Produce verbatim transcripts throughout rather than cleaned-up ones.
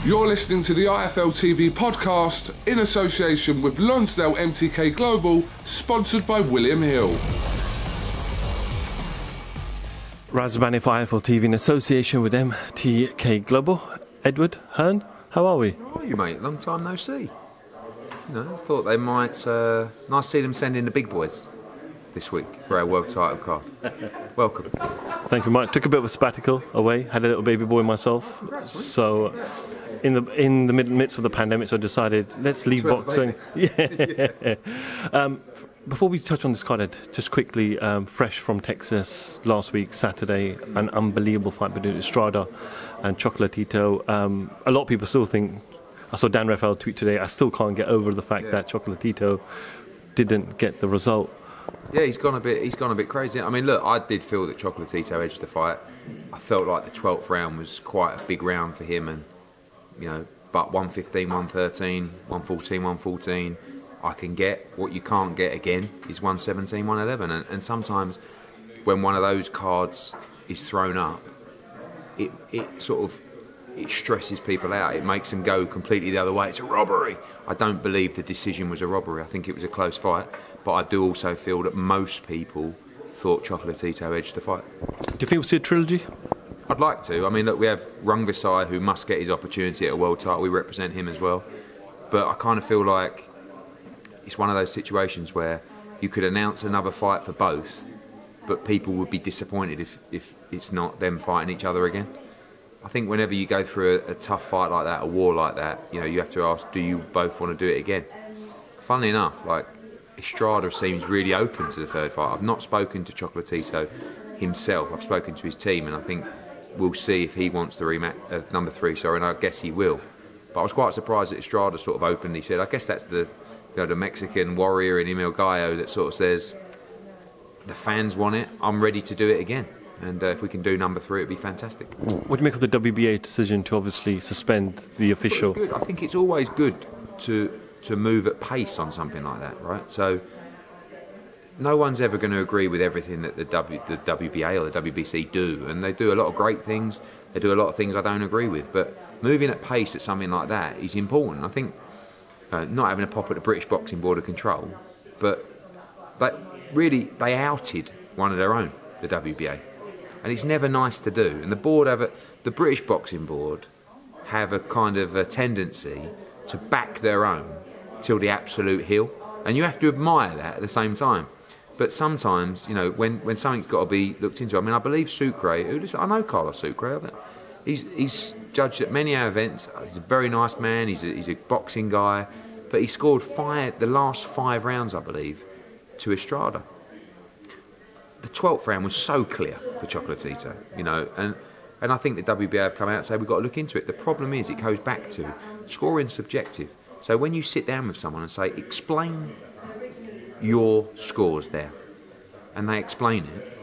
You're listening to the I F L T V podcast in association with Lonsdale M T K Global, sponsored by William Hill. Razban for I F L T V in association with M T K Global. Edward Hearn, how are we? How are you, mate? Long time no see. You know, thought they might. Uh, nice to see them send in the big boys this week for our world title card. Welcome. Thank you, Mike. Took a bit of a sabbatical away. Had a little baby boy myself. So, in the in the mid- midst of the pandemic, so I decided let's leave boxing. Yeah. yeah. Um, f- before we touch on this card, Ed, just quickly, um, fresh from Texas last week, Saturday, an unbelievable fight between Estrada and Chocolatito. Um, a lot of people still think. I saw Dan Rafael tweet today. I still can't get over the fact yeah. that Chocolatito didn't get the result. Yeah, he's gone a bit. He's gone a bit crazy. I mean, look, I did feel that Chocolatito edged the fight. I felt like the twelfth round was quite a big round for him, and you know, but one fifteen, one thirteen, one fourteen, one fourteen, I can get. What you can't get again is one seventeen, one eleven, and, and sometimes when one of those cards is thrown up, it it sort of it stresses people out. It makes them go completely the other way. It's a robbery. I don't believe the decision was a robbery. I think it was a close fight. But I do also feel that most people thought Chocolatito edged the fight. Do you think we'll see a trilogy? I'd like to. I mean, look, we have Rungvisai, who must get his opportunity at a world title. We represent him as well. But I kind of feel like it's one of those situations where you could announce another fight for both, but people would be disappointed if, if it's not them fighting each other again. I think whenever you go through a, a tough fight like that, a war like that, you know, you have to ask, do you both want to do it again? Funnily enough, like, Estrada seems really open to the third fight. I've not spoken to Chocolatito himself. I've spoken to his team, and I think we'll see if he wants the rematch, uh, number three, sorry, and I guess he will. But I was quite surprised that Estrada sort of openly said, I guess that's the, you know, the Mexican warrior in Emil Gallo that sort of says, the fans want it, I'm ready to do it again. And uh, if we can do number three, it'd be fantastic. What do you make of the W B A decision to obviously suspend the official? Well, it's good. I think it's always good to to move at pace on something like that, right? So no one's ever going to agree with everything that the, w, the W B A or the W B C do, and they do a lot of great things. They do a lot of things I don't agree with, but moving at pace at something like that is important. I think uh, not having a pop at the British Boxing Board of Control, but but really they outed one of their own, the W B A. And it's never nice to do. And the board have a, the British Boxing Board have a kind of a tendency to back their own till the absolute hill. And you have to admire that at the same time. But sometimes, you know, when, when something's got to be looked into, I mean, I believe Sucre, who does, I know Carlos Sucre, he's, he's judged at many our events. He's a very nice man, he's a, he's a boxing guy, but he scored five, the last five rounds, I believe, to Estrada. The twelfth round was so clear for Chocolatito, you know, and, and I think the W B A have come out and say we've got to look into it. The problem is it goes back to scoring subjective. So when you sit down with someone and say, explain your scores there, and they explain it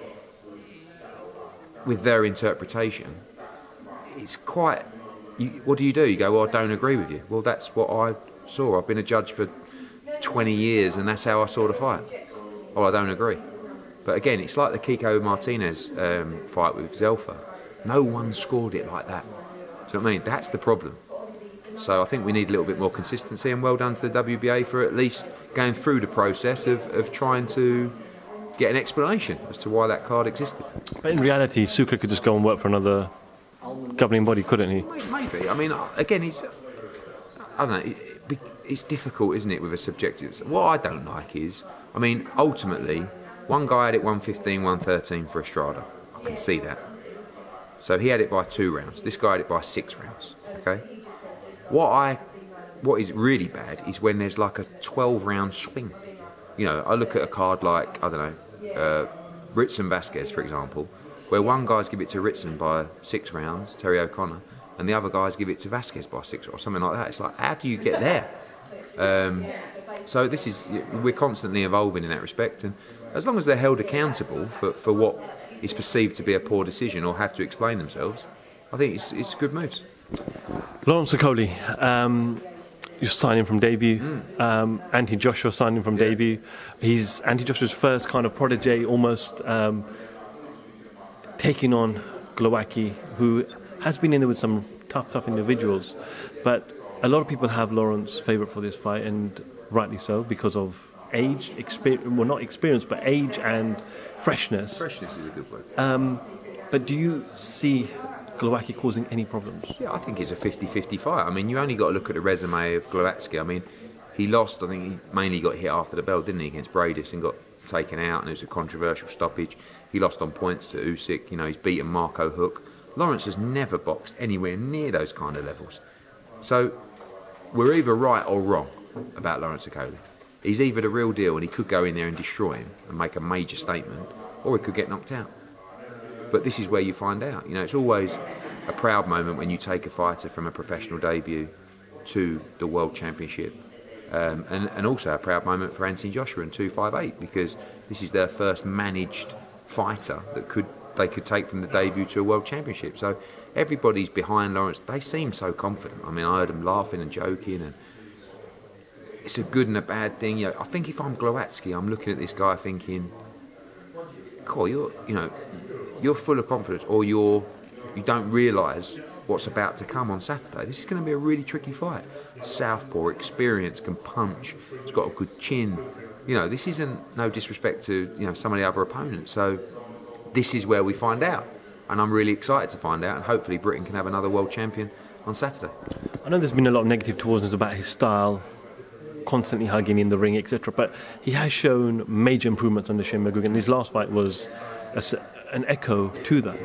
with their interpretation, it's quite, you, what do you do? You go, well, I don't agree with you. Well, that's what I saw. I've been a judge for twenty years and that's how I saw the fight. Oh, I don't agree. But again, it's like the Kiko Martinez um, fight with Zelfa. No one scored it like that. Do you know what I mean? That's the problem. So I think we need a little bit more consistency, and well done to the W B A for at least going through the process of, of trying to get an explanation as to why that card existed. But in reality, Sucre could just go and work for another governing body, couldn't he? Maybe. I mean, again, it's, I don't know, it, it's difficult, isn't it, with a subjective. What I don't like is, I mean, ultimately, one guy had it one fifteen, one thirteen for Estrada. I can see that. So he had it by two rounds. This guy had it by six rounds. Okay. What I, what is really bad is when there's like a twelve round swing. You know, I look at a card like, I don't know, uh, Ritson Vasquez, for example, where one guy's give it to Ritson by six rounds, Terry O'Connor, and the other guys give it to Vasquez by six or something like that. It's like, how do you get there? Um, so this is, we're constantly evolving in that respect, and as long as they're held accountable for, for what is perceived to be a poor decision or have to explain themselves, I think it's, it's good moves. Lawrence Okolie, um, you're signing from debut. Mm. Um, Anthony Joshua signing from yeah. debut. He's Anthony Joshua's first kind of protege, almost um, taking on Glowacki, who has been in there with some tough, tough individuals. But a lot of people have Lawrence favourite for this fight, and rightly so, because of age, experience, well, not experience, but age and freshness. Freshness is a good word. Um, but do you see Glowacki causing any problems? Yeah, I think it's a fifty-fifty fight. I mean, you only got to look at the resume of Glowacki. I mean, he lost, I think he mainly got hit after the bell, didn't he, against Bradis, and got taken out, and it was a controversial stoppage. He lost on points to Usyk. You know, he's beaten Marco Huck. Lawrence has never boxed anywhere near those kind of levels. So we're either right or wrong about Lawrence Okolie. He's either the real deal, and he could go in there and destroy him and make a major statement, or he could get knocked out. But this is where you find out. You know, it's always a proud moment when you take a fighter from a professional debut to the World Championship. Um, and, and also a proud moment for Anthony Joshua and two fifty-eight, because this is their first managed fighter that could they could take from the debut to a World Championship. So everybody's behind Lawrence. They seem so confident. I mean, I heard them laughing and joking, and it's a good and a bad thing. You know, I think if I'm Glowacki, I'm looking at this guy thinking, cool, you're, you know, you're full of confidence, or you're, you don't realise what's about to come on Saturday. This is going to be a really tricky fight. Southpaw, experience, can punch. He's got a good chin. You know, this isn't, no disrespect to, you know, some of the other opponents. So this is where we find out. And I'm really excited to find out. And hopefully Britain can have another world champion on Saturday. I know there's been a lot of negative towards us about his style, constantly hugging in the ring, et cetera. But he has shown major improvements under Shane McGuigan. His last fight was a, an echo to that.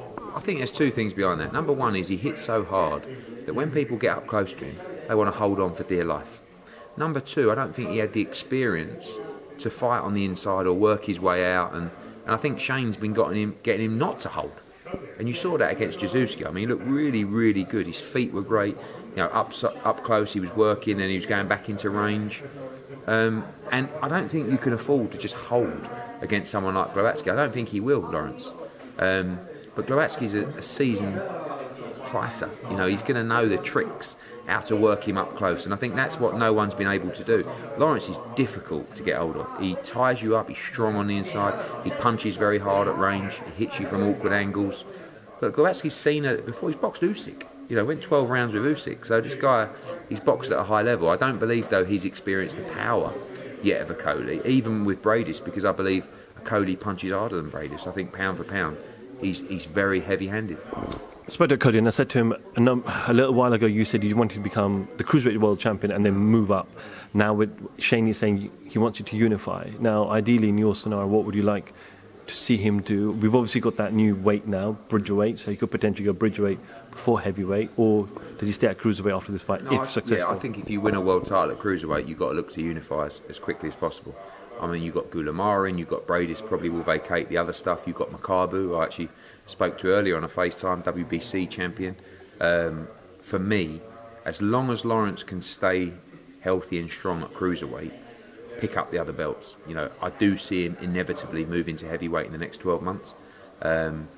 I think there's two things behind that. Number one is he hits so hard that when people get up close to him, they want to hold on for dear life. Number two, I don't think he had the experience to fight on the inside or work his way out, and, and I think Shane's been getting him, getting him not to hold. And you saw that against Jazuski. I mean, he looked really, really good. His feet were great. You know, up up close he was working, and he was going back into range. Um, and I don't think you can afford to just hold against someone like Glowacki. I don't think he will, Lawrence. Um, but Glowacki's a, a seasoned fighter. You know, he's going to know the tricks, how to work him up close, and I think that's what no one's been able to do. Lawrence is difficult to get hold of. He ties you up, he's strong on the inside, he punches very hard at range, he hits you from awkward angles. But Glowacki's seen it before. He's boxed Usyk, you know, went twelve rounds with Usyk, so this guy, he's boxed at a high level. I don't believe, though, he's experienced the power yet of Okolie, even with Bradis, because I believe Okolie punches harder than Bradis. I think pound for pound, he's, he's very heavy-handed. I spoke to Cody and I said to him a, num- a little while ago, you said you wanted to become the cruiserweight world champion and then move up. Now with Shane, he's saying he wants you to unify. Now, ideally, in your scenario, what would you like to see him do? We've obviously got that new weight now, bridgerweight, so he could potentially go bridgerweight before heavyweight, or does he stay at cruiserweight after this fight, no, if I, successful? Yeah, I think if you win a world title at cruiserweight, you've got to look to unify as, as quickly as possible. I mean, you've got Gulamarin, you've got Bradis, probably will vacate the other stuff. You've got Makabu, I actually spoke to earlier on a FaceTime, W B C champion. Um, for me, as long as Lawrence can stay healthy and strong at cruiserweight, pick up the other belts. You know, I do see him inevitably moving to heavyweight in the next twelve months. Um,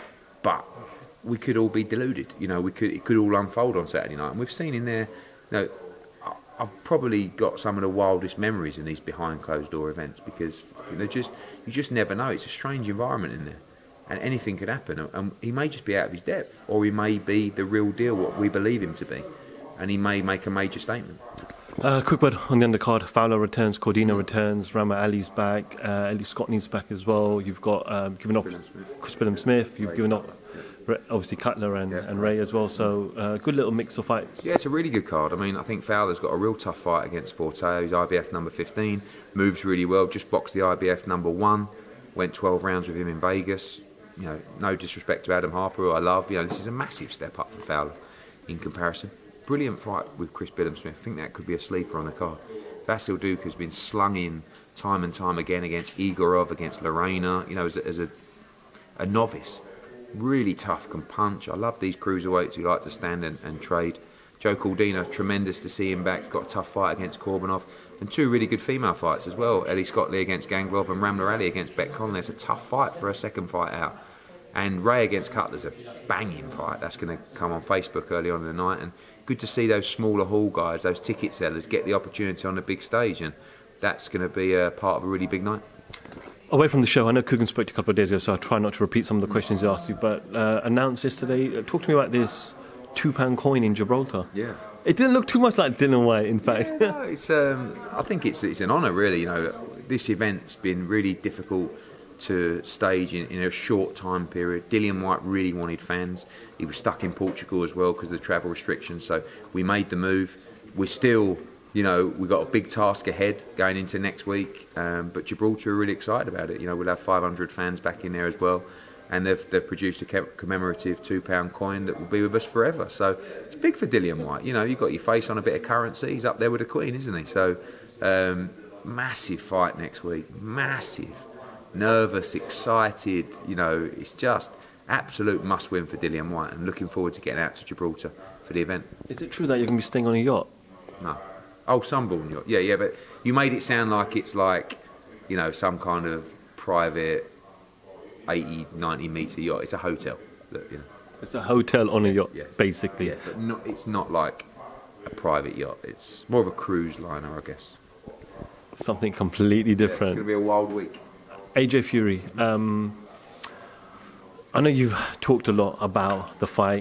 but we could all be deluded. You know, we could it could all unfold on Saturday night. And we've seen in there, you know, I've probably got some of the wildest memories in these behind closed door events, because they're just you just never know. It's a strange environment in there, and anything could happen. And he may just be out of his depth, or he may be the real deal, what we believe him to be, and he may make a major statement. Uh, quick word on the undercard. Fowler returns, Cordina returns, Rama Ali's back, uh, Ellie Scotney's back as well. You've got um, given up Chris Billam-Smith. You've given up obviously Cutler and, yeah. and Ray as well. So uh, good little mix of fights. Yeah, it's a really good card. I mean, I think Fowler's got a real tough fight against Forteo. He's I B F number fifteen, moves really well. Just boxed the I B F number one. Went twelve rounds with him in Vegas. You know, no disrespect to Adam Harper, who I love. You know, this is a massive step up for Fowler in comparison. Brilliant fight with Chris Billam-Smith. I think that could be a sleeper on the card. Vasil Duke has been slung in time and time again against Igorov, against Lorena, you know, as a, as a, a novice. Really tough, can punch. I love these cruiserweights who like to stand and, and trade. Joe Cordina, tremendous to see him back. He's got a tough fight against Korbanov. And two really good female fights as well. Ellie Scottley against Ganglov and Ramla Ali against Beck Conley. It's a tough fight for a second fight out. And Ray against Cutler's a banging fight. That's going to come on Facebook early on in the night. And good to see those smaller hall guys, those ticket sellers, get the opportunity on the big stage. And that's going to be a part of a really big night. Away from the show, I know Coogan spoke to you a couple of days ago, so I'll try not to repeat some of the questions he asked you, but uh, announced yesterday, uh, talk to me about this two pound coin in Gibraltar. Yeah. It didn't look too much like Dillian Whyte, in fact. Yeah, no, it's. Um, I think it's it's an honour, really. You know, this event's been really difficult to stage in, in a short time period. Dillian Whyte really wanted fans. He was stuck in Portugal as well because of the travel restrictions. So we made the move. We're still, you know, we've got a big task ahead going into next week. Um, but Gibraltar are really excited about it. You know, we'll have five hundred fans back in there as well. And they've they've produced a commemorative two pound coin that will be with us forever. So it's big for Dillian Whyte. You know, you've got your face on a bit of currency. He's up there with the Queen, isn't he? So um, massive fight next week. Massive. Nervous, excited. You know, it's just absolute must-win for Dillian Whyte. And looking forward to getting out to Gibraltar for the event. Is it true that you're going to be staying on a yacht? No. Oh, Sunborn yacht. Yeah, yeah, but you made it sound like it's like, you know, some kind of private eighty, ninety metre yacht. It's a hotel. That, you know. It's a hotel on a yacht, Yes. basically. Yeah, but not, it's not like a private yacht. It's more of a cruise liner, I guess. Something completely Yeah, it's different. going to be a wild week. A J Fury, um, I know you've talked a lot about the fight.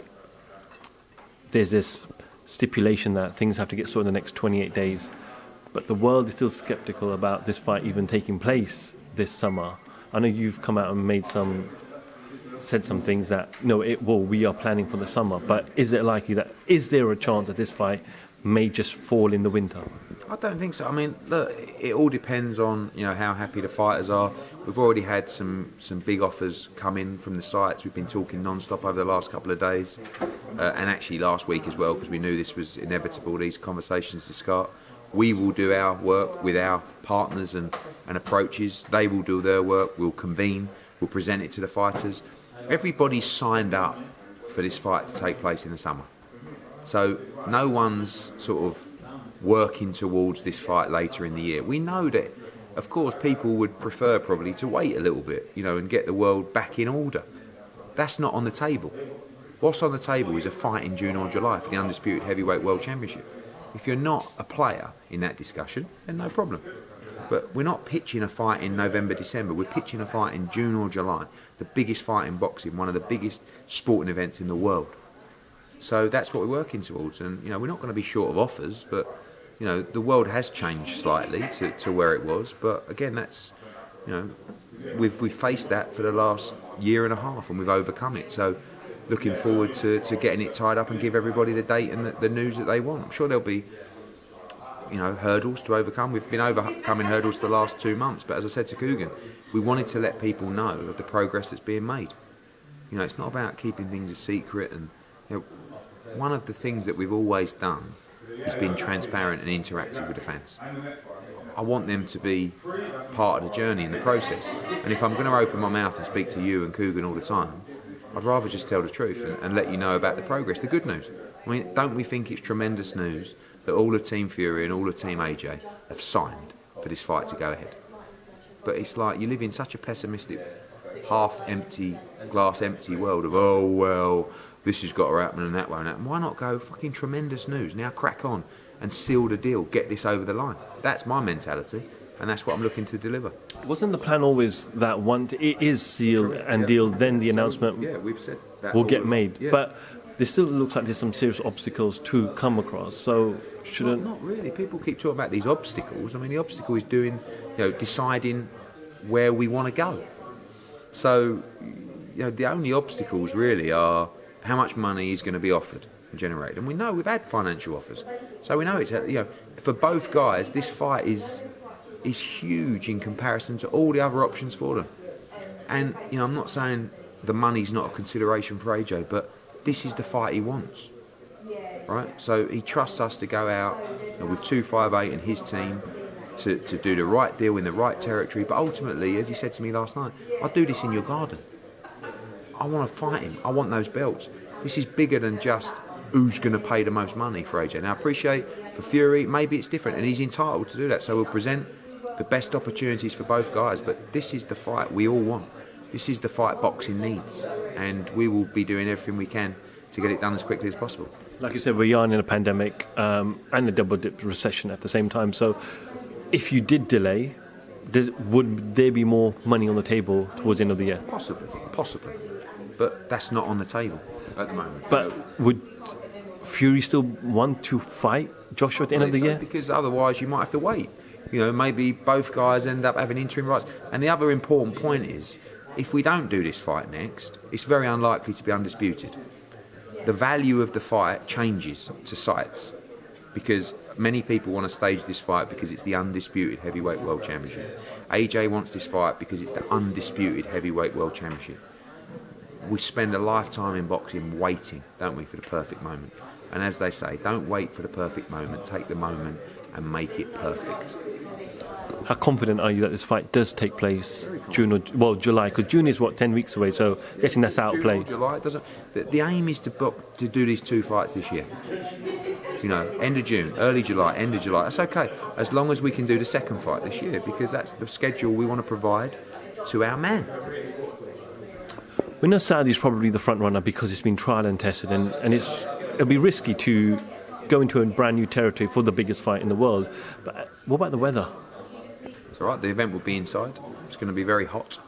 There's this stipulation that things have to get sorted in the next twenty-eight days. But the world is still sceptical about this fight even taking place this summer. I know you've come out and made some, said some things that, no, it, well, we are planning for the summer. But is it likely that, is there a chance that this fight may just fall in the winter? I don't think so. I mean, look, it all depends on, you know, how happy the fighters are. We've already had some, some big offers come in from the sites. We've been talking non-stop over the last couple of days, uh, and actually last week as well, because we knew this was inevitable, these conversations to start. We will do our work with our partners and, and approaches. They will do their work. We'll convene. We'll present it to the fighters. Everybody's signed up for this fight to take place in the summer. So no one's sort of working towards this fight later in the year. We know that, of course, people would prefer probably to wait a little bit, you know, and get the world back in order. That's not on the table. What's on the table is a fight in June or July for the Undisputed Heavyweight World Championship. If you're not a player in that discussion, then no problem. But we're not pitching a fight in November, December. We're pitching a fight in June or July. The biggest fight in boxing, one of the biggest sporting events in the world. So that's what we're working towards. And, you know, we're not going to be short of offers, but, you know, the world has changed slightly to, to where it was. But, again, that's, you know, we've, we've faced that for the last year and a half and we've overcome it. So looking forward to, to getting it tied up and give everybody the date and the, the news that they want. I'm sure there'll be, you know, hurdles to overcome. We've been overcoming hurdles for the last two months, but as I said to Coogan, we wanted to let people know of the progress that's being made. You know, it's not about keeping things a secret, and, you know, one of the things that we've always done is been transparent and interactive with the fans. I want them to be part of the journey in the process, and if I'm going to open my mouth and speak to you and Coogan all the time, I'd rather just tell the truth and, and let you know about the progress, the good news. I mean, don't we think it's tremendous news that all of Team Fury and all of Team A J have signed for this fight to go ahead? But it's like you live in such a pessimistic, half-empty, glass-empty world of, oh, well, this has got to happen and that won't happen. Why not go, fucking tremendous news, now crack on and seal the deal, get this over the line? That's my mentality, and that's what I'm looking to deliver. Wasn't the plan always that once it is sealed and yeah. deal, then the announcement Yeah, we've said that will all get along. made? Yeah. But there still looks like there's some serious obstacles to come across, so shouldn't... Not, not really. People keep talking about these obstacles. I mean, the obstacle is doing, you know, deciding where we want to go. So, you know, the only obstacles really are how much money is going to be offered and generated. And we know we've had financial offers. So we know it's, you know, for both guys, this fight is is huge in comparison to all the other options for them. And, you know, I'm not saying the money's not a consideration for A J, but this is the fight he wants. Right? So he trusts us to go out, you know, with two fifty-eight and his team to, to do the right deal in the right territory. But ultimately, as he said to me last night, I'll do this in your garden. I want to fight him. I want those belts. This is bigger than just who's going to pay the most money for A J. Now, I appreciate for Fury, maybe it's different, and he's entitled to do that. So we'll present the best opportunities for both guys. But this is the fight we all want. This is the fight boxing needs. And we will be doing everything we can to get it done as quickly as possible. Like you said, we are in a pandemic um, and a double-dip recession at the same time. So if you did delay, does, would there be more money on the table towards the end of the year? Possibly, possibly. but that's not on the table at the moment. But would Fury still want to fight Joshua at the end of the So, year? because otherwise you might have to wait. You know, maybe both guys end up having interim rights. And the other important point is, if we don't do this fight next, it's very unlikely to be undisputed. The value of the fight changes to sites because many people want to stage this fight because it's the undisputed heavyweight world championship. A J wants this fight because it's the undisputed heavyweight world championship. We spend a lifetime in boxing waiting, don't we, for the perfect moment. And as they say, don't wait for the perfect moment, take the moment and make it perfect. How confident are you that this fight does take place June or well July? Because June is what ten weeks away, so guessing that's out of June play. or July, it doesn't. The, the aim is to book to do these two fights this year. You know, end of June, early July, end of July. That's okay, as long as we can do the second fight this year, because that's the schedule we want to provide to our man. We know Saudi's probably the front runner because it's been tried and tested, and, and it's it'll be risky to go into a brand new territory for the biggest fight in the world. But what about the weather? It's all right. The event will be inside. It's going to be very hot.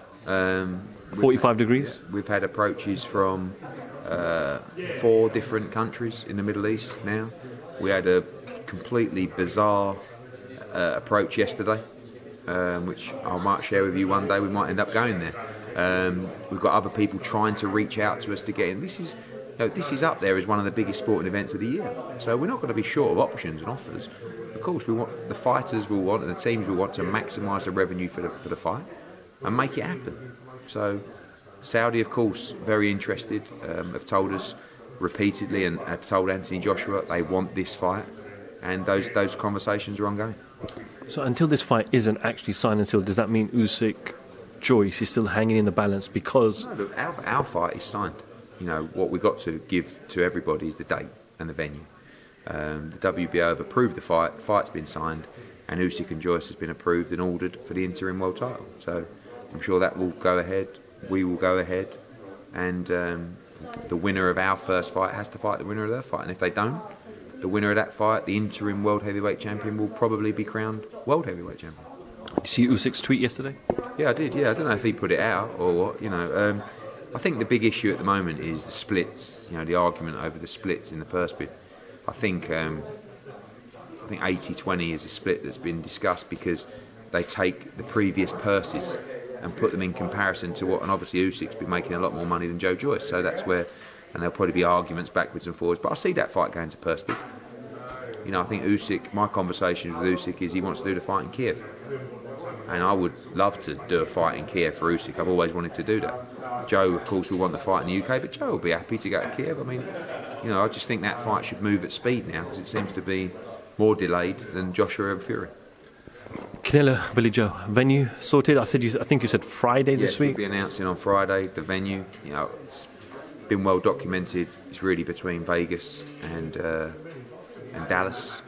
Um, forty-five degrees. Yeah, we've had approaches from uh, four different countries in the Middle East now. We had a completely bizarre uh, approach yesterday, um, which I might share with you one day. We might end up going there. Um, we've got other people trying to reach out to us to get in. This is, you know, this is up there as one of the biggest sporting events of the year. So we're not going to be short of options and offers. Of course, we want the fighters will want and the teams will want to maximise the revenue for the for the fight and make it happen. So Saudi, of course, very interested. Um, have told us repeatedly and have told Anthony Joshua they want this fight, and those those conversations are ongoing. So until this fight isn't actually signed and sealed, does that mean Usyk, Joyce is still hanging in the balance because No, look, our, our fight is signed. You know what we've got to give to everybody is the date and the venue. Um, the W B O have approved the fight. The fight's been signed, and Usyk and Joyce has been approved and ordered for the interim world title. So I'm sure that will go ahead. We will go ahead, and um, the winner of our first fight has to fight the winner of their fight. And if they don't, the winner of that fight, the interim world heavyweight champion, will probably be crowned world heavyweight champion. you see Usyk's tweet yesterday? Yeah, I did. Yeah, I don't know if he put it out or what. You know, um, I think the big issue at the moment is the splits. You know, the argument over the splits in the purse bid. I think um, I think eighty twenty is a split that's been discussed because they take the previous purses and put them in comparison to what, and obviously Usyk's been making a lot more money than Joe Joyce, so that's where, and there'll probably be arguments backwards and forwards. But I see that fight going to purse bid. You know, I think Usyk. My conversations with Usyk is he wants to do the fight in Kiev, and I would love to do a fight in Kiev for Usyk. I've always wanted to do that. Joe, of course, will want the fight in the U K, but Joe will be happy to go to Kiev. I mean, you know, I just think that fight should move at speed now because it seems to be more delayed than Joshua and Fury. Canelo, Billy Joe, venue sorted. I said you. I think you said Friday this yes, week. We'll be announcing on Friday the venue. You know, it's been well documented. It's really between Vegas and uh, and Dallas.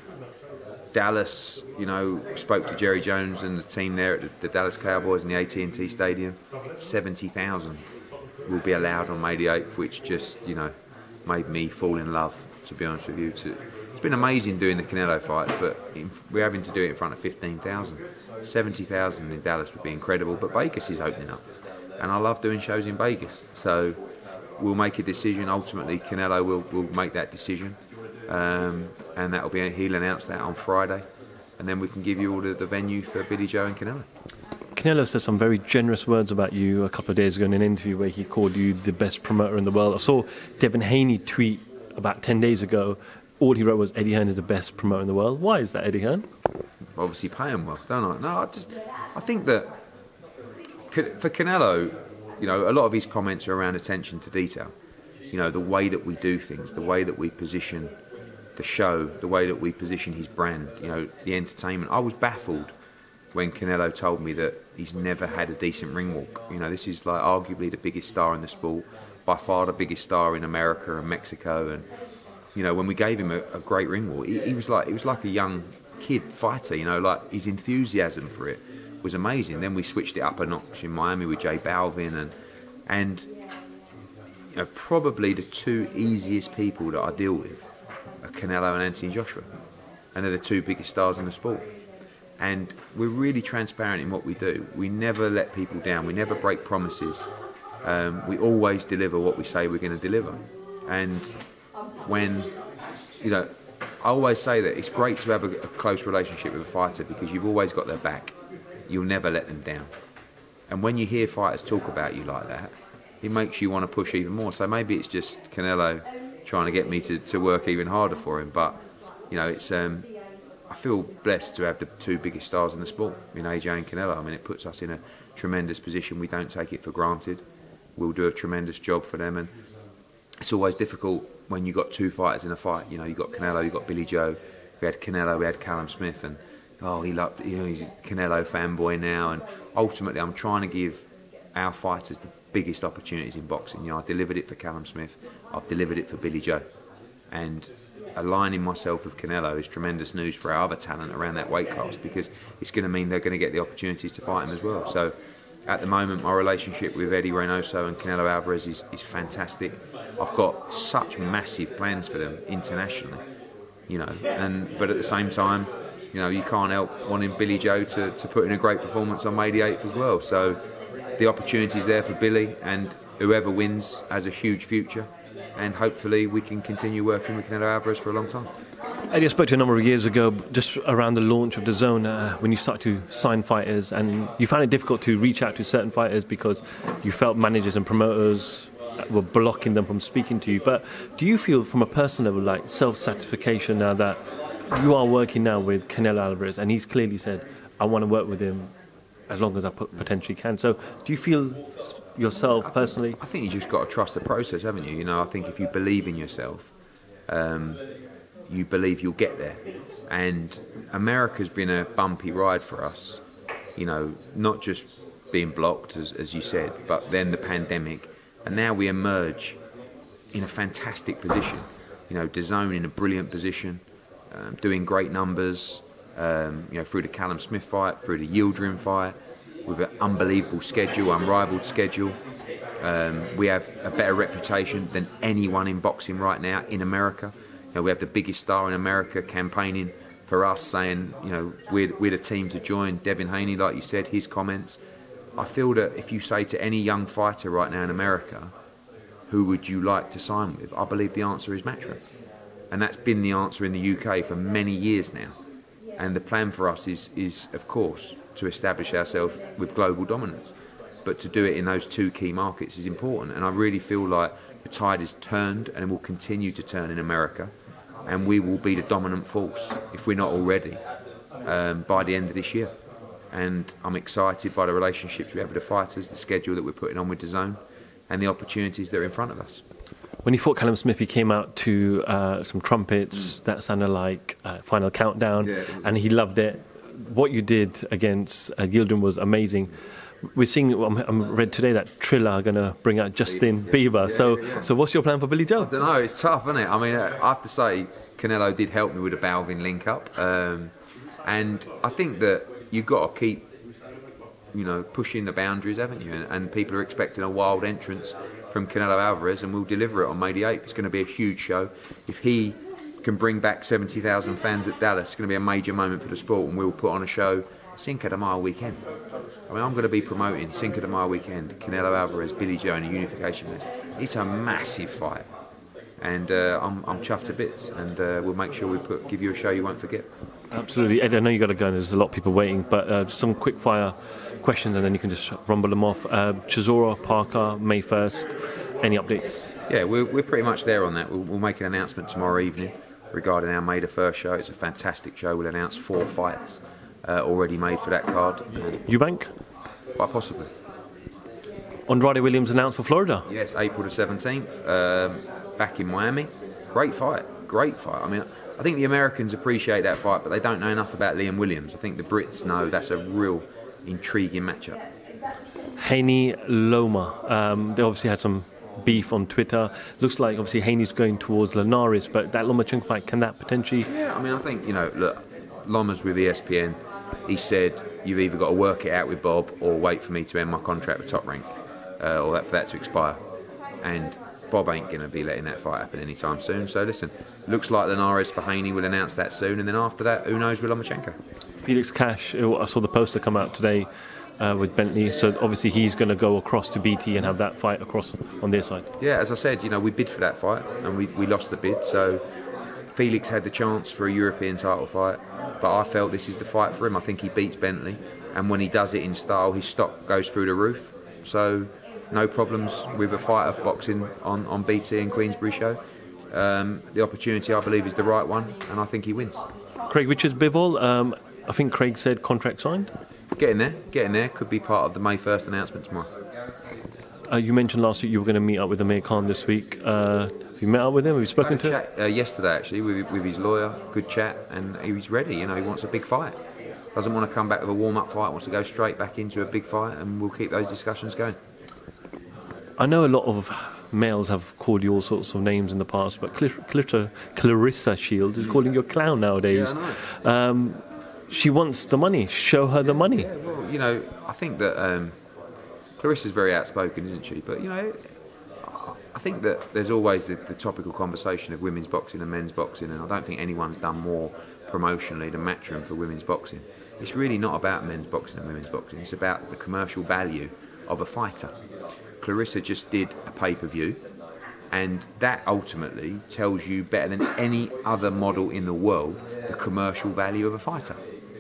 Dallas, you know, spoke to Jerry Jones and the team there at the, the Dallas Cowboys in the A T and T Stadium. seventy thousand will be allowed on May the eighth, which just, you know, made me fall in love, to be honest with you. To, it's been amazing doing the Canelo fights, but in, we're having to do it in front of fifteen thousand. seventy thousand in Dallas would be incredible, but Vegas is opening up. And I love doing shows in Vegas. So we'll make a decision. Ultimately, Canelo will, will make that decision. Um, and that'll be he'll announce that on Friday, and then we can give you all the, the venue for Billy Joe and Canelo. Canelo said some very generous words about you a couple of days ago in an interview where he called you the best promoter in the world. I saw Devin Haney tweet about ten days ago. All he wrote was Eddie Hearn is the best promoter in the world. Why is that, Eddie Hearn? Obviously pay him well, don't I? No, I just I think that for Canelo, you know, a lot of his comments are around attention to detail. You know, the way that we do things, the way that we position the show, the way that we position his brand, you know, the entertainment. I was baffled when Canelo told me that he's never had a decent ring walk. You know, this is like arguably the biggest star in the sport, by far the biggest star in America and Mexico. And, you know, when we gave him a, a great ring walk, he, he was like he was like a young kid fighter, you know, like his enthusiasm for it was amazing. Then we switched it up a notch in Miami with J Balvin and, and you know, probably the two easiest people that I deal with are Canelo and Anthony Joshua, and they're the two biggest stars in the sport. And we're really transparent in what we do. We never let people down. We never break promises. Um, we always deliver what we say we're going to deliver. And when, you know, I always say that it's great to have a, a close relationship with a fighter because you've always got their back. You'll never let them down. And when you hear fighters talk about you like that, it makes you want to push even more. So maybe it's just Canelo trying to get me to, to work even harder for him. But, you know, it's um, I feel blessed to have the two biggest stars in the sport, in A J and Canelo. I mean, it puts us in a tremendous position. We don't take it for granted. We'll do a tremendous job for them. And it's always difficult when you've got two fighters in a fight. You know, you've got Canelo, you've got Billy Joe. We had Canelo, we had Callum Smith. And, oh, he loved, you know, he's a Canelo fanboy now. And ultimately, I'm trying to give our fighters the biggest opportunities in boxing. You know, I delivered it for Callum Smith. I've delivered it for Billy Joe. And aligning myself with Canelo is tremendous news for our other talent around that weight class because it's going to mean they're going to get the opportunities to fight him as well. So at the moment, my relationship with Eddie Reynoso and Canelo Alvarez is, is fantastic. I've got such massive plans for them internationally, you know, and but at the same time, you know, you can't help wanting Billy Joe to, to put in a great performance on May the eighth as well. So the opportunity is there for Billy, and whoever wins has a huge future. And hopefully we can continue working with Canelo Alvarez for a long time. Eddie, I spoke to you a number of years ago, just around the launch of DAZN, uh, when you started to sign fighters, and you found it difficult to reach out to certain fighters because you felt managers and promoters were blocking them from speaking to you. But do you feel, from a personal level, like self-satisfaction now that you are working now with Canelo Alvarez, and he's clearly said, I want to work with him as long as I potentially can. So do you feel yourself personally? I think you just got to trust the process, haven't you? You know, I think if you believe in yourself, um, you believe you'll get there. And America's been a bumpy ride for us, you know, not just being blocked, as, as you said, but then the pandemic. And now we emerge in a fantastic position. You know, DAZN in a brilliant position, um, doing great numbers, um, you know, through the Callum Smith fight, through the Yildirim fight, with an unbelievable schedule, unrivaled schedule. Um, we have a better reputation than anyone in boxing right now in America. You know, we have the biggest star in America campaigning for us, saying, you know, we're, we're the team to join. Devin Haney, like you said, his comments. I feel that if you say to any young fighter right now in America, who would you like to sign with? I believe the answer is Matchroom. And that's been the answer in the U K for many years now. And the plan for us is, is of course, to establish ourselves with global dominance. But to do it in those two key markets is important. And I really feel like the tide is turned and it will continue to turn in America. And we will be the dominant force, if we're not already, um, by the end of this year. And I'm excited by the relationships we have with the fighters, the schedule that we're putting on with DAZN, and the opportunities that are in front of us. When he fought Callum Smith, he came out to uh, some trumpets mm. that sounded like uh, Final Countdown, yeah, and he loved it. What you did against uh, Yildirim was amazing. We're seeing, I um, read today that Triller are going to bring out Justin yeah. Bieber. Yeah, so, yeah, yeah. so what's your plan for Billy Joe? I don't know. It's tough, isn't it? I mean, I have to say, Canelo did help me with a Balvin link-up, um, and I think that you've got to keep, you know, pushing the boundaries, haven't you? And, and people are expecting a wild entrance from Canelo Alvarez, and we'll deliver it on May the eighth. It's going to be a huge show. If he can bring back seventy thousand fans at Dallas, it's going to be a major moment for the sport, and we'll put on a show Cinco de Mayo weekend. I mean, I'm going to be promoting Cinco de Mayo weekend, Canelo Alvarez, Billy Joe in a unification match. It's a massive fight, and uh, I'm, I'm chuffed to bits, and uh, we'll make sure we put give you a show you won't forget. Absolutely. Ed, I know you got to go, and there's a lot of people waiting, but uh, some quick fire questions, and then you can just rumble them off. Uh, Chisora, Parker, May first, any updates? Yeah, we're, we're pretty much there on that. We'll, we'll make an announcement tomorrow evening regarding our May the first show. It's a fantastic show. We'll announce four fights uh, already made for that card. Eubank? Quite possibly. Andrade Williams announced for Florida? Yes, April the seventeenth, um, back in Miami. Great fight, great fight. I mean, I think the Americans appreciate that fight, but they don't know enough about Liam Williams. I think the Brits know that's a real intriguing matchup. Haney Loma, um, they obviously had some beef on Twitter. Looks like obviously Haney's going towards Linares, but that Lomachenko fight, can that potentially? Yeah, I mean, I think, you know, look, Loma's with E S P N. He said, you've either got to work it out with Bob or wait for me to end my contract with Top Rank, uh, or that, for that to expire. And Bob ain't going to be letting that fight happen anytime soon. So listen, looks like Linares for Haney will announce that soon, and then after that, who knows with Lomachenko. Felix Cash, I saw the poster come out today uh, with Bentley. So obviously he's going to go across to B T and have that fight across on their side. Yeah, as I said, you know, we bid for that fight and we, we lost the bid. So Felix had the chance for a European title fight, but I felt this is the fight for him. I think he beats Bentley, and when he does it in style, his stock goes through the roof. So no problems with a fight of boxing on, on B T and Queensberry show. Um, the opportunity, I believe, is the right one, and I think he wins. Craig Richards Bivol, um, I think Craig said contract signed. Getting there, getting there. Could be part of the May first announcement tomorrow. Uh, you mentioned last week you were going to meet up with Amir Khan this week. Uh, have you met up with him? Have you spoken to him? Chat, uh, yesterday, actually, with, with his lawyer. Good chat, and he's ready. You know, he wants a big fight. Doesn't want to come back with a warm-up fight. Wants to go straight back into a big fight, and we'll keep those discussions going. I know a lot of males have called you all sorts of names in the past, but Clar- Clar- Clarissa Shields is calling you a clown nowadays. Yeah, I know. Um, she wants the money. Show her the money. Yeah, well, you know, I think that um, Clarissa's very outspoken, isn't she? But, you know, I think that there's always the, the topical conversation of women's boxing and men's boxing, and I don't think anyone's done more promotionally than Matchroom for women's boxing. It's really not about men's boxing and women's boxing. It's about the commercial value of a fighter. Clarissa just did a pay-per-view, and that ultimately tells you better than any other model in the world the commercial value of a fighter.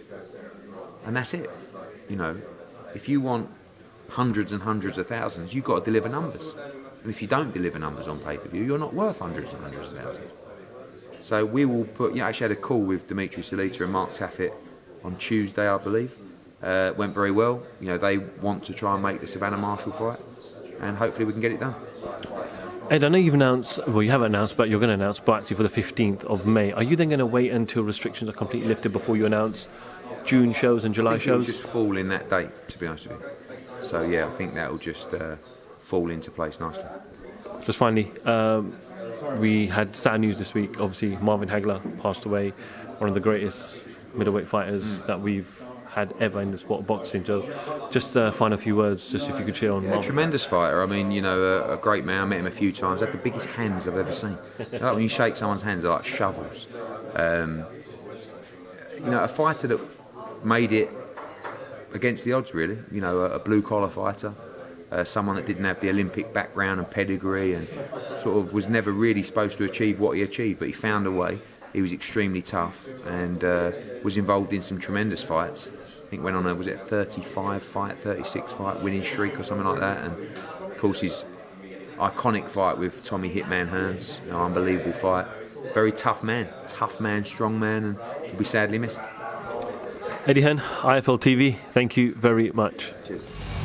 And that's it. You know, if you want hundreds and hundreds of thousands, you've got to deliver numbers. And if you don't deliver numbers on pay-per-view, you're not worth hundreds and hundreds of thousands. So we will put, you know, I actually had a call with Dimitri Salita and Mark Taffet on Tuesday, I believe. Uh, went very well. You know, they want to try and make the Savannah Marshall fight, and hopefully we can get it done. Ed, I know you've announced, well, you haven't announced, but you're going to announce Boatsy for the fifteenth of May. Are you then going to wait until restrictions are completely lifted before you announce June shows and July I think shows? It'll just fall in that date, to be honest with you. So yeah, I think that will just uh, fall into place nicely. Just finally, um, we had sad news this week. Obviously, Marvin Hagler passed away, one of the greatest middleweight fighters mm. that we've had ever in the sport of boxing. So just uh, find a few words, just if you could share on yeah, Marvin. A tremendous fighter. I mean, you know, a, a great man. I met him a few times. Had the biggest hands I've ever seen. You know, when you shake someone's hands, they're like shovels. Um, you know, a fighter that made it against the odds, really. You know, a, a blue-collar fighter. Uh, someone that didn't have the Olympic background and pedigree, and sort of was never really supposed to achieve what he achieved, but he found a way. He was extremely tough and uh, was involved in some tremendous fights. I think went on a, was it a thirty-five fight, thirty-six fight winning streak or something like that, and of course his iconic fight with Tommy Hitman Hearns, you know, unbelievable fight. Very tough man, tough man, strong man, and will be sadly missed. Eddie Hearn, I F L T V, thank you very much. Cheers.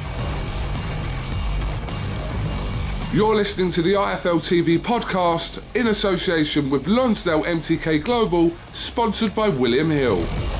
You're listening to the I F L T V podcast in association with Lonsdale M T K Global, sponsored by William Hill.